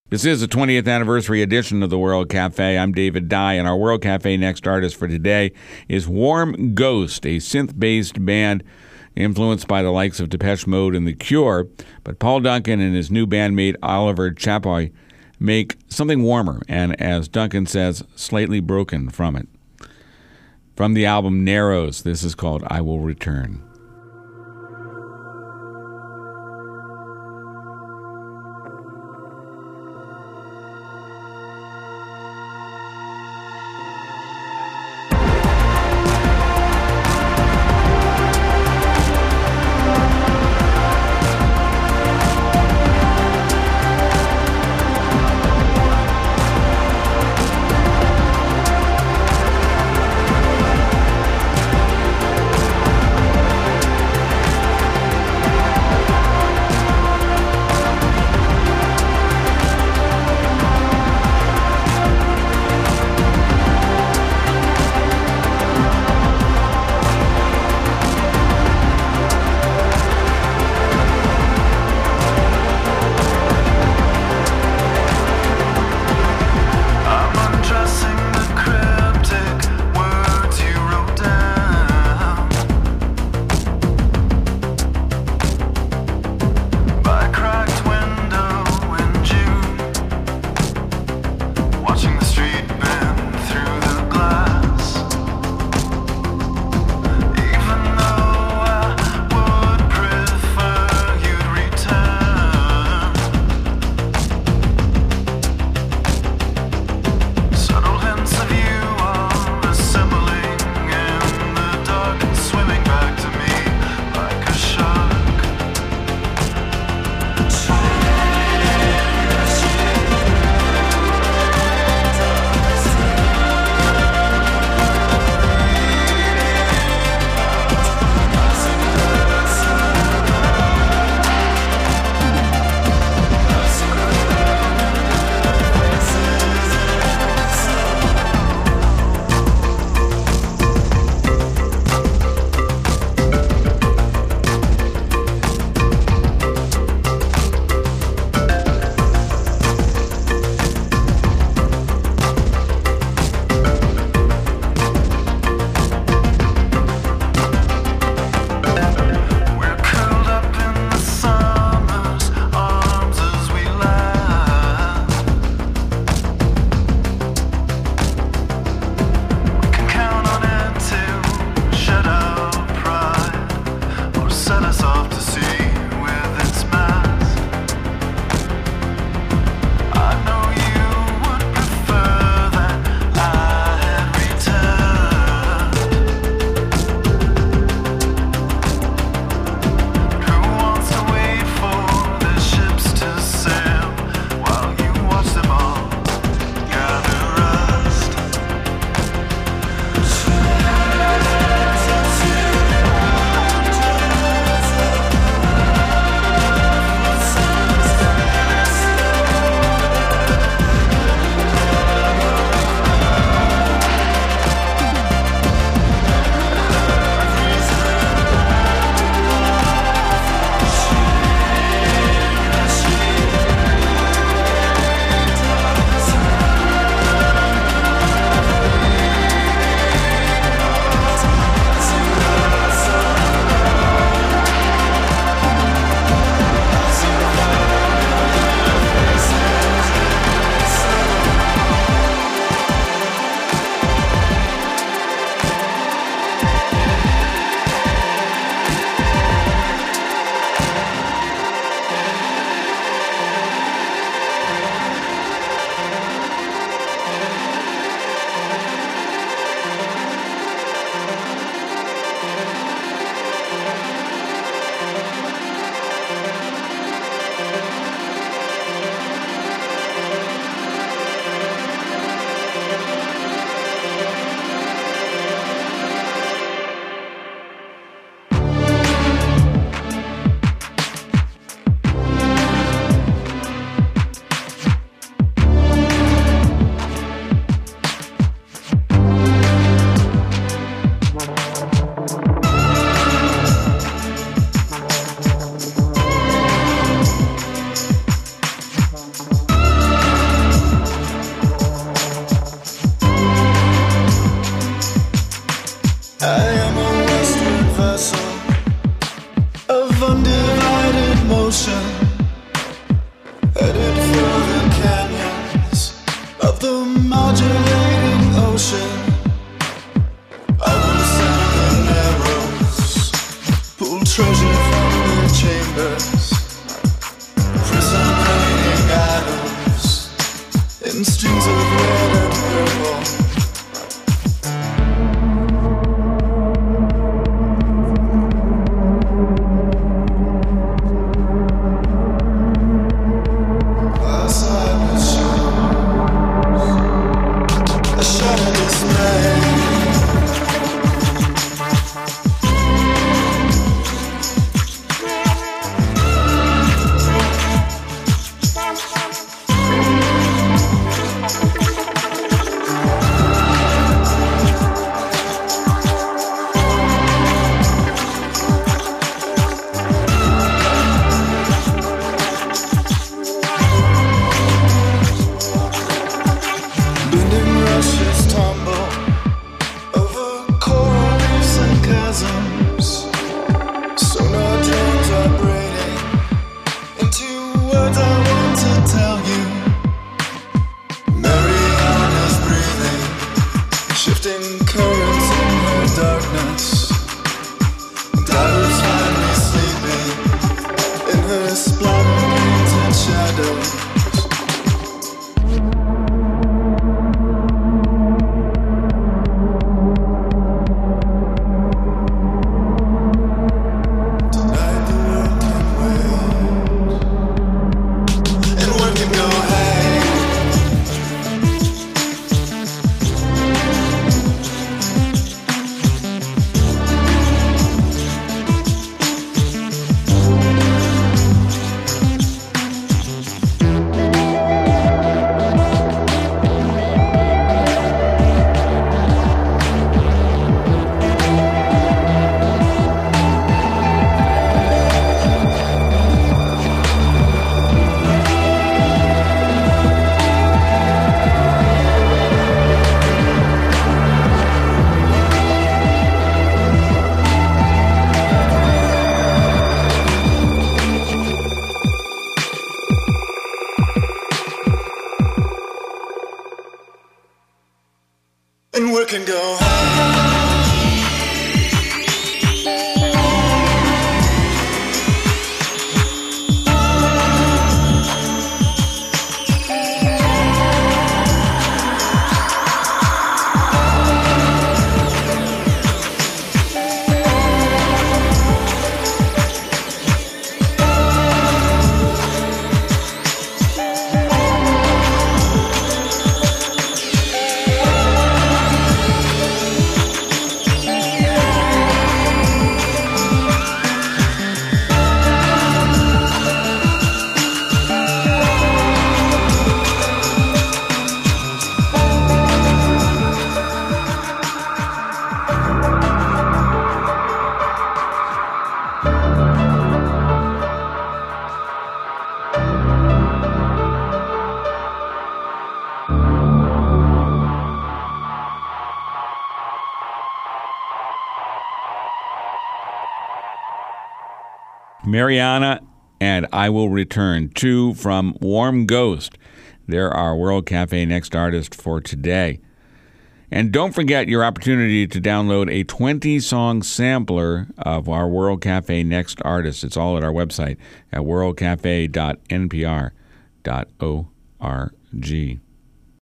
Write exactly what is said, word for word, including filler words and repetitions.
This is the twentieth anniversary edition of the World Cafe. I'm David Dye, and our World Cafe Next artist for today is Warm Ghost, a synth-based band influenced by the likes of Depeche Mode and The Cure. But Paul Duncan and his new bandmate Oliver Chapoy make something warmer and, as Duncan says, slightly broken from it. From the album Narrows, this is called I Will Return. undulating ocean. I will send the arrows, pull treasure from the chambers, prison raining atoms in strings of red and purple. And we can go Mariana and I Will Return, two from Warm Ghost. They're our World Cafe Next artist for today. And don't forget your opportunity to download a twenty-song sampler of our World Cafe Next artist. It's all at our website at world cafe dot n p r dot org.